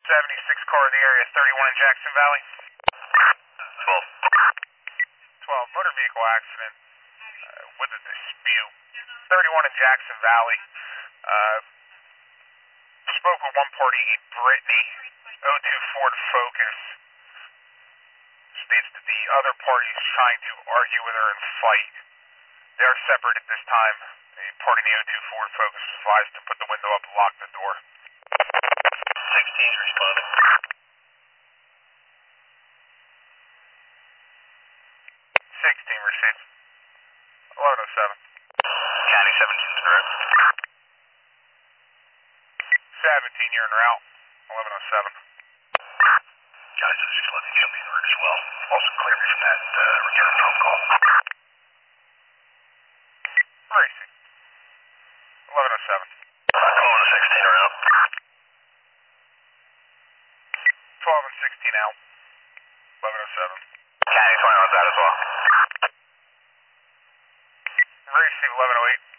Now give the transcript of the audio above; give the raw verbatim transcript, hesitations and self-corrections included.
seventy-six car in the area, thirty-one in Jackson Valley. twelve. twelve, motor vehicle accident uh, with a dispute. thirty-one in Jackson Valley. Uh, spoke with one party, Brittany, oh two Ford Focus. States that the other party is trying to argue with her and fight. They are separate at this time. The party in the oh two Ford Focus is advised to put the window up and lock the door. sixteen responding. sixteen received. eleven oh seven. County seventeen is direct. seventeen, you're en route. eleven oh seven. County seventeen eleven, show me the route as well. Also clear me from that uh, return phone call. Racing. eleven oh seven. Uh, twelve and sixteen around. twelve and sixteen out. eleven oh seven. County twenty-one is out as well. Receive eleven oh eight.